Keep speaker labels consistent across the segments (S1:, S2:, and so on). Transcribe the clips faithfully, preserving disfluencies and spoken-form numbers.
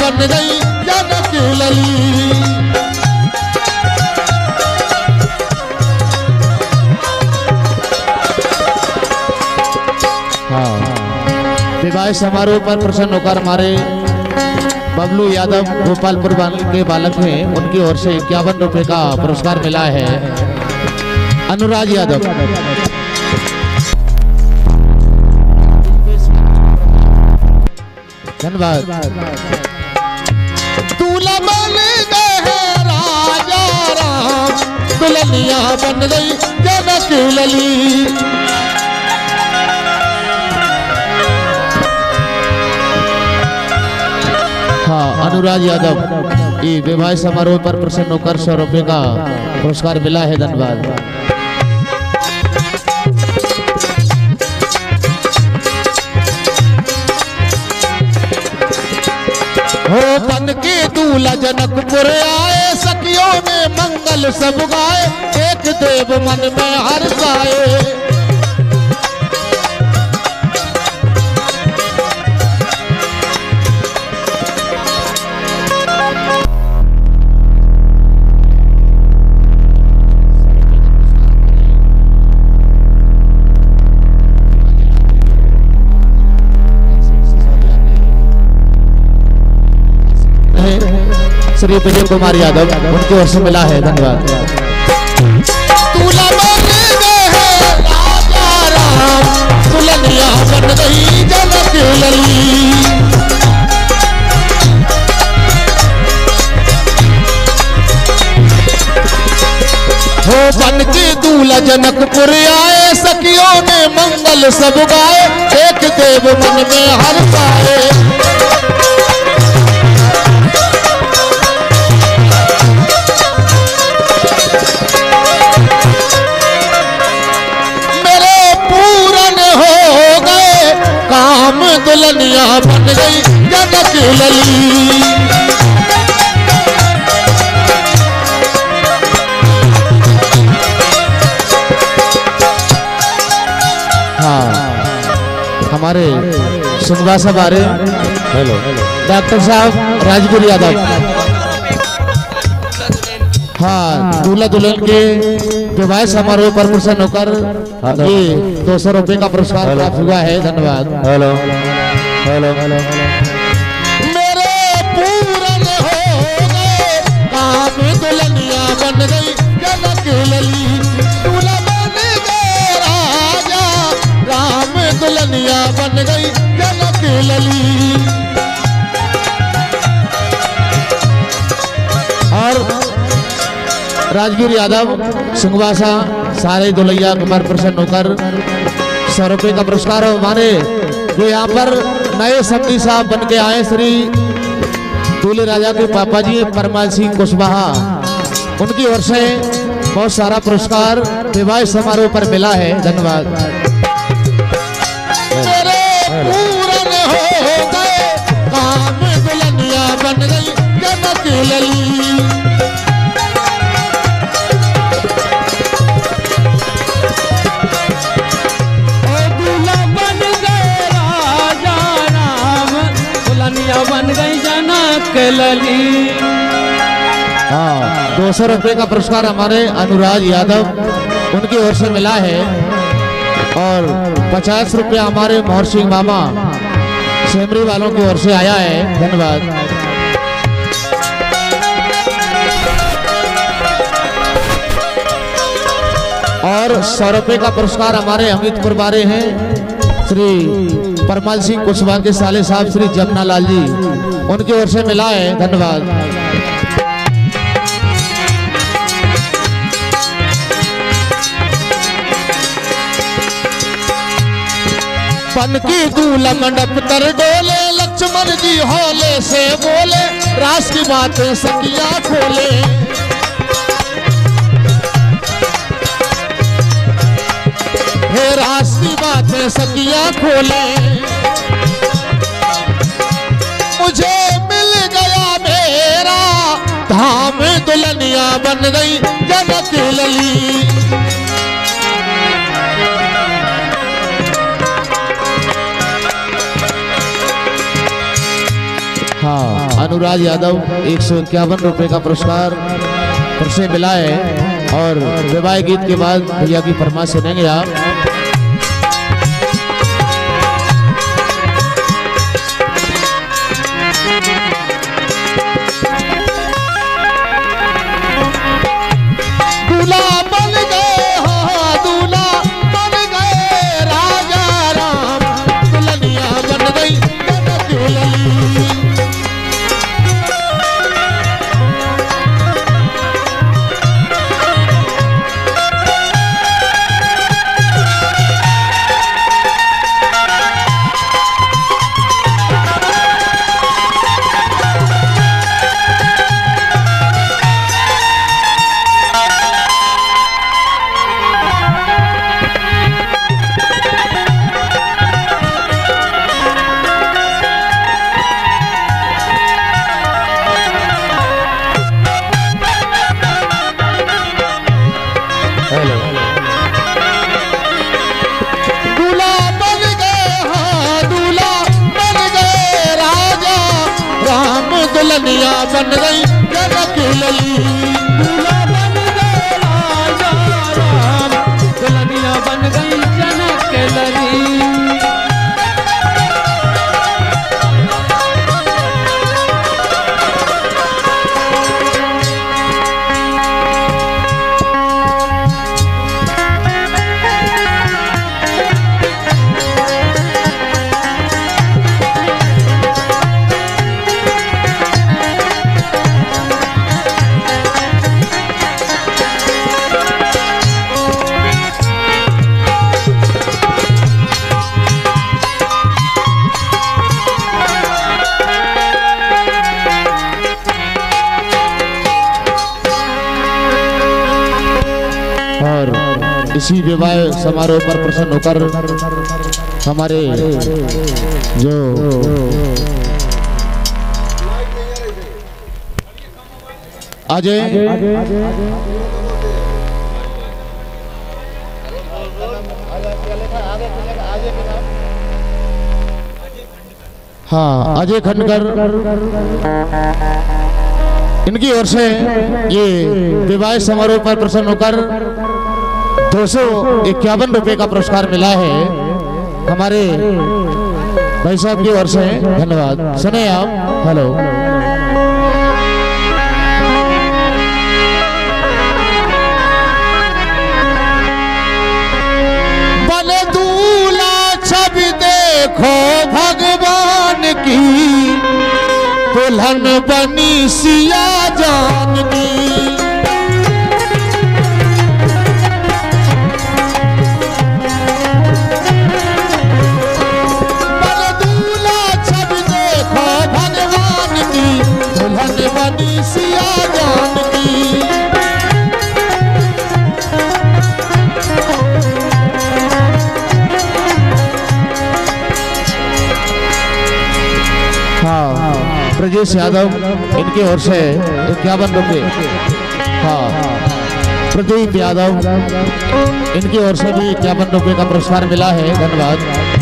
S1: बन गई जनक लली। हाँ, विवाह समारोह पर प्रसन्न होकर हमारे बबलू यादव गोपालपुर के बालक हैं, उनकी ओर से इक्यावन रुपए का पुरस्कार मिला है। अनुराग यादव धन्यवाद। दूल्हा बन गए राजा राम, दुल्हनिया बन गई जनक लली। हाँ, अनुराग यादव ये विवाह समारोह पर प्रसन्न होकर सौ रुपए का पुरस्कार मिला है। धन्यवाद। हो बन के दूल्हा जनकपुर आए, सखियों ने मंगल सब गाए, एक देव मन में हर्ष आए। श्री विजय कुमार यादव उनकी ओर से मिला है। धन्यवाद। दूल्हा बन गए राजा राम, दुल्हनिया बन गई जनक लली। हो बन के दूल्हा जनकपुर आए, सखियों ने मंगल सब गाए, एक देव मन में हर्ष आए। दुल्हनिया बन गई जनक लली। हाँ, हमारे सुनवासा बारे हेलो डॉक्टर साहब राजगुरु यादव। हाँ, दूल्हा दुल्हन के विवाह समारोह पर प्रसन्न होकर ये दो सौ रुपए का पुरस्कार प्राप्त हुआ है। धन्यवाद। हेलो हेलो हेलो मेरे पूरन हो गए काम, दुल्हनिया बन गई जनक लली। दूल्हा बन गए राजा राम, दुल्हनिया बन गई जनक लली। और राजगीर यादव सिंहवासा सारे दुलैया कुमार प्रसन्न होकर सौ रुपए का पुरस्कार हमारे जो यहाँ पर नए समिति साहब बन के आए श्री दूल्हे राजा के पापा जी परमाल सिंह कुशवाहा, उनकी ओर से बहुत सारा पुरस्कार विवाह समारोह पर मिला है। धन्यवाद। पूरन हो गए काम, दुल्हनिया बन गई जनक लली। बन गई जनक लली। हाँ, दो सौ रुपए का पुरस्कार हमारे अनुराग यादव उनकी ओर से मिला है। और पचास रुपया हमारे मोहर सिंह मामा सेमरी वालों की ओर से आया है। धन्यवाद। और सौ रुपए का पुरस्कार हमारे हमीदपुर बारे हैं श्री परमाल सिंह कुशवाहा के साले साहब श्री जमुना लाल जी, उनकी ओर से मिला है। धन्यवाद। पन की दूल्हा मंडप तर डोले, लक्ष्मण जी हौले से बोले, रास की बात सखिया खोले। हे रास की बात सखिया खोले, मुझे मिल गया मेरा धाम, दुल्हनिया बन गई जनक लली। हाँ, अनुराज यादव एक सौ इक्यावन रुपये का पुरस्कार फिर से मिला है। और विवाह गीत के बाद भैया की फरमाइश सुनेंगे आप। दुल्हनिया बन गई जनक लली, दूल्हा बन गए राजा राम, दुल्हनिया बन गई जनक लली। इसी विवाह समारोह पर प्रसन्न होकर हमारे जो अजय हाँ अजय खंडकर इनकी ओर से ये विवाह समारोह पर प्रसन्न होकर दो सौ इक्यावन रुपये का पुरस्कार मिला है हमारे भाई साहब की ओर से। धन्यवाद। सुने आप। हेलो बने दूल्हा छवि देखो भगवान की, दुल्हन बनी सिया जान की। ब्रजेश यादव इनकी ओर से इक्यावन रुपये। हाँ प्रदीप यादव इनकी ओर से भी इक्यावन रुपये का पुरस्कार मिला है। धन्यवाद।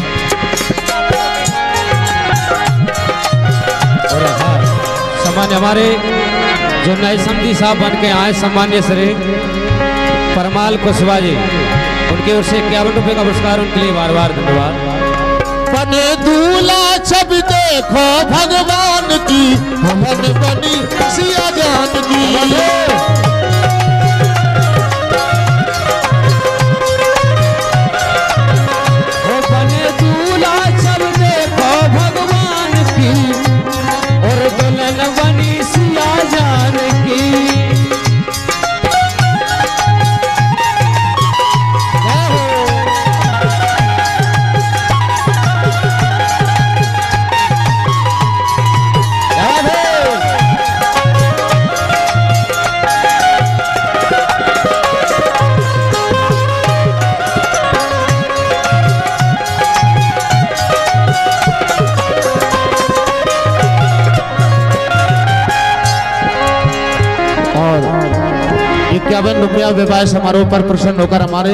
S2: सम्मान हमारे जो नए समझी साहब बन के आए सम्मान्य श्री परमाल कुशवाहा जी, उनकी ओर से इक्यावन रुपये का पुरस्कार, उनके लिए बार बार धन्यवाद।
S1: बने दूल्हा छवि देखो भगवान की, हमन बनी सिया जान की।
S2: बने दूल्हा छवि देखो भगवान की, और दुल्हन बनी सिया जान की।
S1: इक्यावन रुपया विवाह समारोह पर प्रसन्न होकर हमारे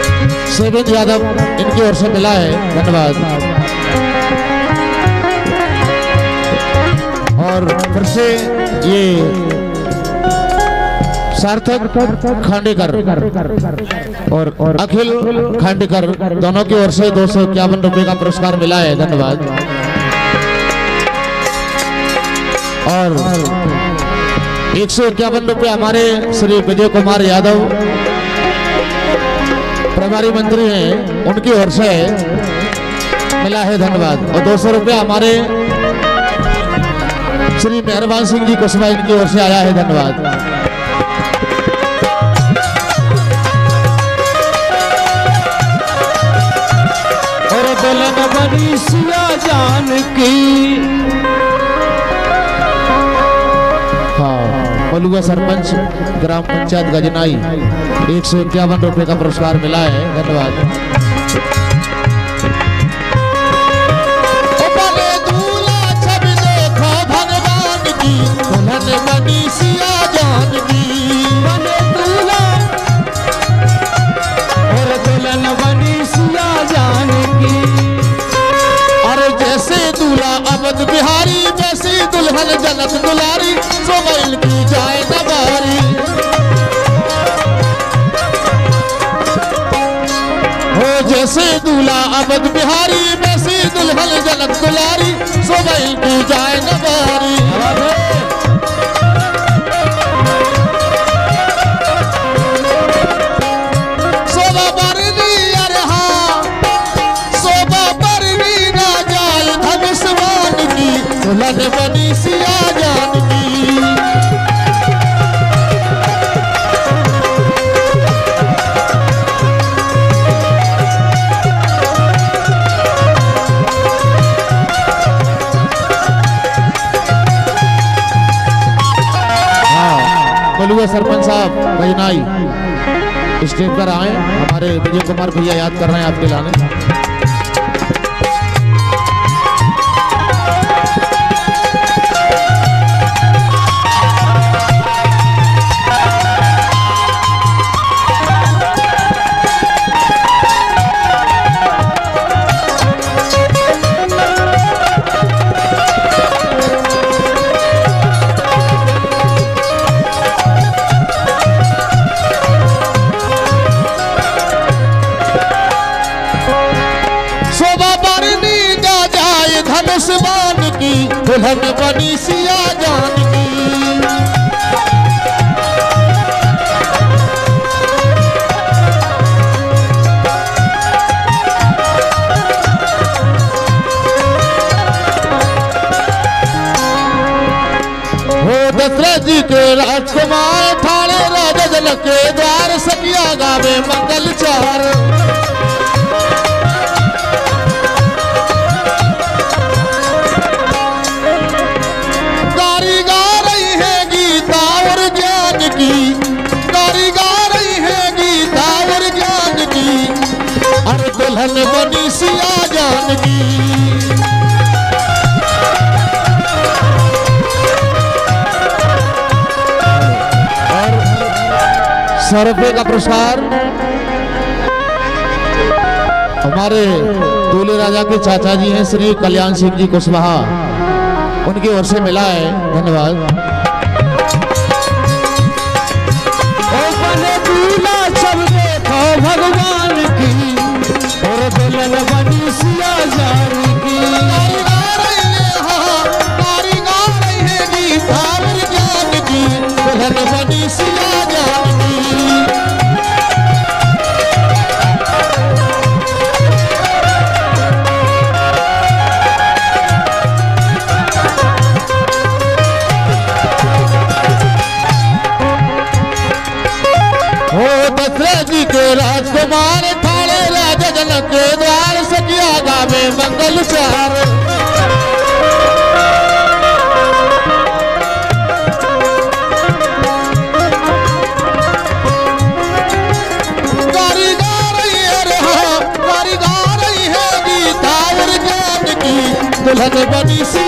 S1: सेविंद यादव इनकी ओर से मिला है। धन्यवाद। और फिर से ये सार्थक खांडेकर और, और अखिल खांडेकर दोनों की ओर से दो सौ इक्यावन रुपए का पुरस्कार मिला है। धन्यवाद। और एक सौ इक्यावन रुपये हमारे श्री विजय कुमार यादव प्रभारी मंत्री हैं, उनकी ओर से मिला है। धन्यवाद। और दो सौ रुपये हमारे श्री मेहरबान सिंह जी कुशवाहा, इनकी ओर से आया है। धन्यवाद।
S2: और दुल्हन बनी सिया जान की।
S1: हाँ, मलुआ सरपंच ग्राम पंचायत गजनाई, एक सौ इक्यावन रुपये का पुरस्कार मिला है। धन्यवाद। दुल्हन बनी सिया जान की,
S2: बने दूल्हा और दुल्हन बनी सिया जान की।
S1: अरे जैसे दूल्हा अवध बिहारी, वैसे दुल्हन जनक दुलारी, सोमैल की जाए न बारी। हो जैसे दूल्हा अवध बिहारी, वैसे दुल्हन जनक दुलारी, सोमैल की जाए न बारी। दुल्हन बनी सिया जान की। हाँ, मलुआ सरपंच साहब गजनाई स्टेज पर आए, हमारे विजय कुमार भैया याद कर रहे हैं आपके लाने। दुल्हन बनी सिया जान की। हो दशरथ जी के राजकुमार, ठाणे राजा जनक के द्वार, सखिया गावे मंगल चार। दुल्हन बनी सिया जान की। और सौ रुपये का पुरस्कार हमारे दूल्हे राजा के चाचा जी हैं श्री कल्याण सिंह जी कुशवाहा, उनकी ओर से मिला है। धन्यवाद।
S2: भगवान की और दुल्हन बनी सिया जान की।
S1: दुल्हन बनी सिया जान की। हो दशरथ जी के राजकुमार, ठाणे राजा जनक के द्वार, सखिया गावे मंगल चार। गारी गा रही है रे, गारी गा रही है गीता और ज्ञान की। दुल्हन बनी सी